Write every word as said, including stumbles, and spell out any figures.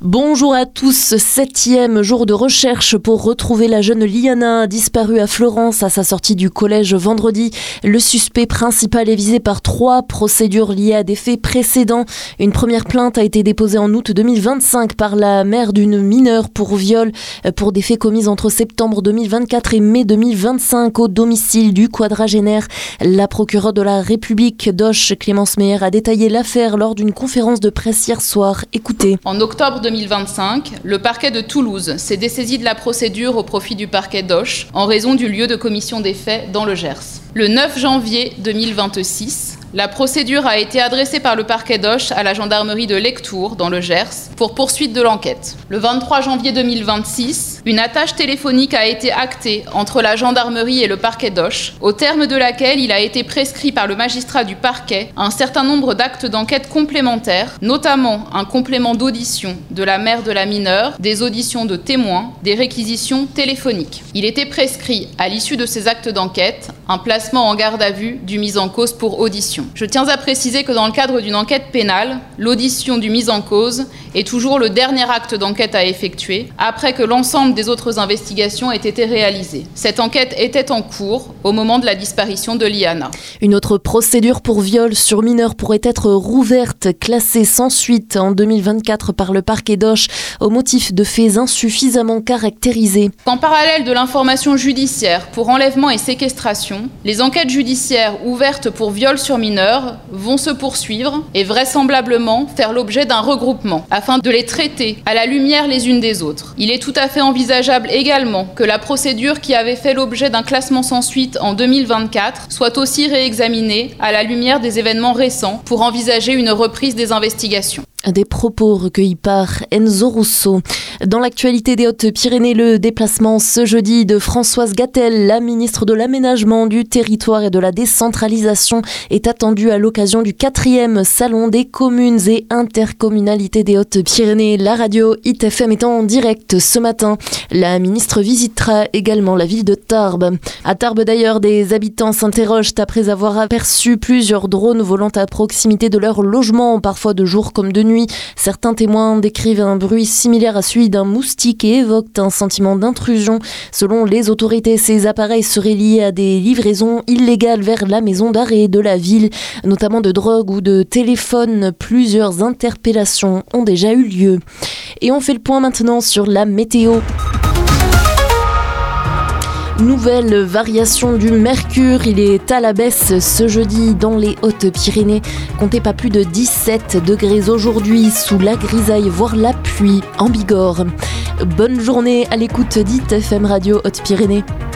Bonjour à tous, septième jour de recherche pour retrouver la jeune Liana disparue à Florence à sa sortie du collège vendredi. Le suspect principal est visé par trois procédures liées à des faits précédents. Une première plainte a été déposée en août deux mille vingt-cinq par la mère d'une mineure pour viol pour des faits commis entre septembre deux mille vingt-quatre et mai deux mille vingt-cinq au domicile du quadragénaire. La procureure de la République d'Auch, Clémence Meyer, a détaillé l'affaire lors d'une conférence de presse hier soir. Écoutez. En octobre deux mille vingt-cinq, le parquet de Toulouse s'est dessaisi de la procédure au profit du parquet d'Auch en raison du lieu de commission des faits dans le Gers. Le neuf janvier deux mille vingt-six, la procédure a été adressée par le parquet d'Auch à la gendarmerie de Lectoure, dans le Gers, pour poursuite de l'enquête. Le vingt-trois janvier deux mille vingt-six, une attache téléphonique a été actée entre la gendarmerie et le parquet d'Auch, au terme de laquelle il a été prescrit par le magistrat du parquet un certain nombre d'actes d'enquête complémentaires, notamment un complément d'audition de la mère de la mineure, des auditions de témoins, des réquisitions téléphoniques. Il était prescrit, à l'issue de ces actes d'enquête, un placement en garde à vue du mis en cause pour audition. Je tiens à préciser que dans le cadre d'une enquête pénale, l'audition du mis en cause est toujours le dernier acte d'enquête à effectuer, après que l'ensemble des autres investigations aient été réalisées. Cette enquête était en cours au moment de la disparition de Liana. Une autre procédure pour viol sur mineur pourrait être rouverte, classée sans suite en deux mille vingt-quatre par le parquet d'Auch au motif de faits insuffisamment caractérisés. En parallèle de l'information judiciaire pour enlèvement et séquestration, les enquêtes judiciaires ouvertes pour viol sur mineurs vont se poursuivre et vraisemblablement faire l'objet d'un regroupement afin de les traiter à la lumière les unes des autres. Il est tout à fait envisageable également que la procédure qui avait fait l'objet d'un classement sans suite en deux mille vingt-quatre soit aussi réexaminée à la lumière des événements récents pour envisager une reprise des investigations. Des propos recueillis par Enzo Russo. Dans l'actualité des Hautes-Pyrénées, le déplacement ce jeudi de Françoise Gatel, la ministre de l'Aménagement du Territoire et de la Décentralisation, est attendu à l'occasion du quatrième Salon des communes et intercommunalités des Hautes-Pyrénées. La radio I T F M est en direct ce matin. La ministre visitera également la ville de Tarbes. À Tarbes d'ailleurs, des habitants s'interrogent après avoir aperçu plusieurs drones volant à proximité de leur logement, parfois de jour comme de nuit. Certains témoins décrivent un bruit similaire à celui d'un moustique et évoquent un sentiment d'intrusion. Selon les autorités, ces appareils seraient liés à des livraisons illégales vers la maison d'arrêt de la ville, notamment de drogue ou de téléphone. Plusieurs interpellations ont déjà eu lieu. Et on fait le point maintenant sur la météo. Nouvelle variation du mercure, il est à la baisse ce jeudi dans les Hautes-Pyrénées. Comptez pas plus de dix-sept degrés aujourd'hui sous la grisaille, voire la pluie en Bigorre. Bonne journée à l'écoute d'I T F M Radio Hautes-Pyrénées.